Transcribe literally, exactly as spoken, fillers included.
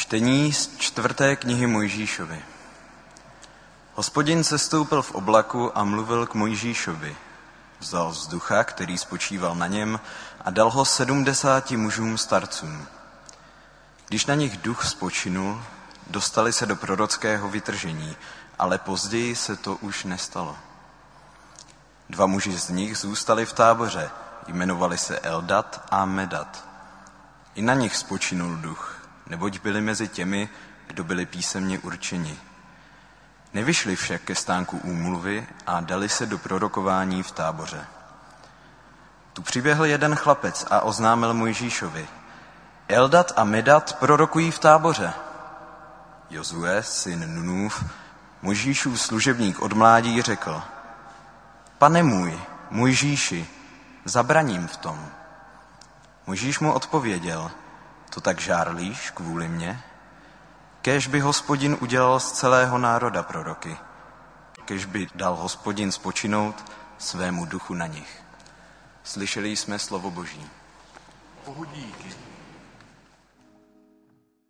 Čtení z čtvrté knihy Mojžíšovi. Hospodin sestoupil v oblaku a mluvil k Mojžíšovi. Vzal z ducha, který spočíval na něm, a dal ho sedmdesáti mužům starcům. Když na nich duch spočinul, dostali se do prorockého vytržení, ale později se to už nestalo. Dva muži z nich zůstali v táboře, jmenovali se Eldad a Medad. I na nich spočinul duch, neboť byli mezi těmi, kdo byli písemně určeni. Nevyšli však ke stánku úmluvy a dali se do prorokování v táboře. Tu přiběhl jeden chlapec a oznámil Mojžíšovi: Eldad a Medad prorokují v táboře. Jozue, syn Nunův, Mojžíšův služebník od mládí, řekl: Pane můj, Mojžíši, zabraním v tom. Mojžíš mu odpověděl: To tak žárlíš kvůli mně? Kéž by Hospodin udělal z celého národa proroky. Kéž by dal Hospodin spočinout svému duchu na nich. Slyšeli jsme slovo Boží. Bohu díky.